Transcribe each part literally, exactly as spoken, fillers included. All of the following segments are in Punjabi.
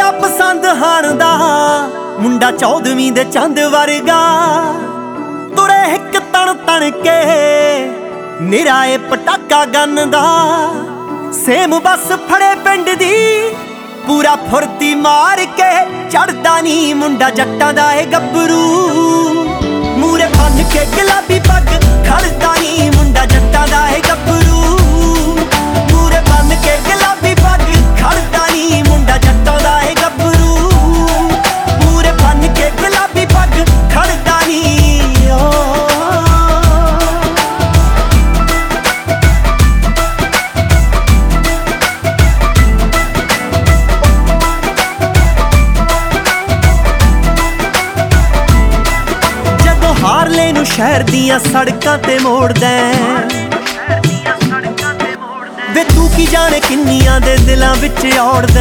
ਬੜਾ ਪਸੰਦ ਹਾਣ ਦਾ ਮੁੰਡਾ ਚੌਦਵੀਂ ਦੇ ਚੰਦ ਵਰਗਾ ਤੁਰੇ ਇੱਕ ਤਣ ਤਣ ਕੇ ਨਿਰਾਏ ਪਟਾਕਾ ਗੰਨ ਦਾ ਸੇਮ ਬਸ ਫੜੇ ਪਿੰਡ ਦੀ ਪੂਰਾ ਫੁਰਤੀ ਮਾਰ ਕੇ ਚੜਦਾ ਨੀ ਮੁੰਡਾ ਜੱਟਾਂ ਦਾ ਏ ਗੱਭਰੂ ਮੂਰੇ ਬੰਨ ਕੇ ਗੁਲਾਬੀ ਪੱਗ ਖੜਦਾ ਨੀ ਮੁੰਡਾ ਜੱਟਾਂ ਦਾ ਏ ਗੱਭਰੂ ਮੂਰੇ ਬੰਨ ਕੇ ਗੁਲਾਬੀ ਪੱਗ ਖੜਦਾ ਨੀ ਮੁੰਡਾ ਜੱਟਾਂ ਦਾ ਏ ਗੱਭਰੂ ਮੂਰੇ ਬੰਨ ਕੇ ਗੁਲਾਬੀ ਪੱਗ ਖੜਦਾ ਨੀ ਹਾਰਲੇ ਨੂੰ ਸ਼ਹਿਰ ਦੀਆਂ ਸੜਕਾਂ ਤੇ ਮੋੜਦਾ ਵੇ ਤੂੰ ਕੀ ਜਾਣੇ ਕਿੰਨੀਆਂ ਦੇ ਦਿਲਾਂ ਵਿੱਚ ਔੜਦਾ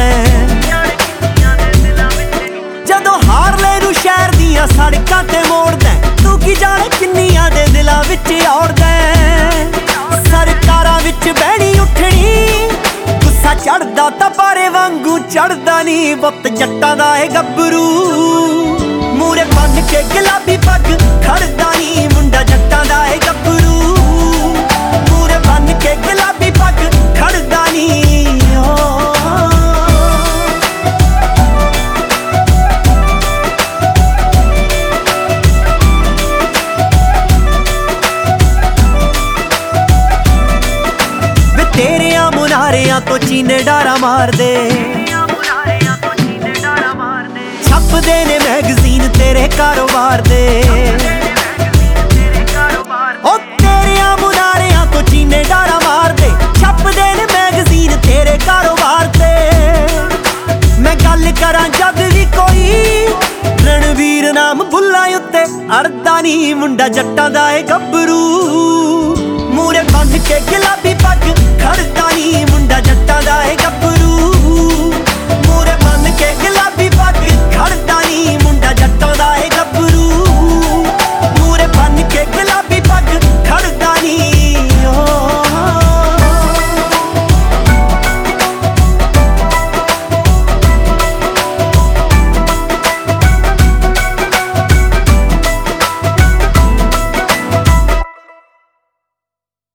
ਜਦੋਂ ਹਾਰਲੇ ਨੂੰ ਸ਼ਹਿਰ ਦੀਆਂ ਸੜਕਾਂ ਤੇ ਮੋੜਦਾ ਤੂੰ ਕੀ ਜਾਣੇ ਕਿੰਨੀਆਂ ਦੇ ਦਿਲਾਂ ਵਿੱਚ ਔੜਦਾ ਸਰਕਾਰਾਂ ਵਿੱਚ ਬਹਿਣੀ ਉੱਠਣੀ ਗੁੱਸਾ ਚੜਦਾ ਤਾਂ ਪਾਰੇ ਵਾਂਗੂ ਚੜਦਾ ਨੀ ਵਕਤ ਜੱਟਾਂ ਦਾ ਏ ਗੱਭਰੂ ਮੂਰੇ ਬੰਨ ਕੇ ਗੁਲਾਬੀ ਪੱਗ ਖੜਦਾ ਨੀ ਮੁੰਡਾ ਜੱਟਾਂ ਦਾ ਏ ਗੱਭਰੂ ਮੂਰੇ ਬੰਨ ਕੇ ਗੁਲਾਬੀ ਪੱਗ ਖੜਦਾ ਨੀ ਵੇ ਤੇਰਿਆਂ ਮੁਨਾਰਿਆਂ ਤੋਂ ਚੀਨੇ ਡਾਰਾ ਮਾਰਦੇ ਛਪਦੇ ਨੇ ਮੈਗਜ਼ੀਨ ਤੇਰੇ ਕਾਰੋਬਾਰ ਦੇ ਓ ਤੇਰਿਆਂ ਮੁਨਾਰਿਆਂ ਤੋਂ ਚੀਨੇ ਡਾਰਾ ਮਾਰਦੇ ਛਪਦੇ ਨੇ ਮੈਗਜ਼ੀਨ ਤੇਰੇ ਕਾਰੋਬਾਰ ਤੇ ਮੈਂ ਗੱਲ ਕਰਾਂ ਜਦ ਵੀ ਕੋਈ ਰਣਵੀਰ ਨਾਮ ਬੁੱਲਾਂ ਉੱਤੇ ਅੜਦਾ ਨੀ ਮੁੰਡਾ ਜੱਟਾਂ ਦਾ ਏ ਗੱਭਰੂ ਮੂਰੇ ਬੰਨ ਕੇ ਗੁਲਾਬੀ ਪੱਗ ਖੜਦਾ ਨੀ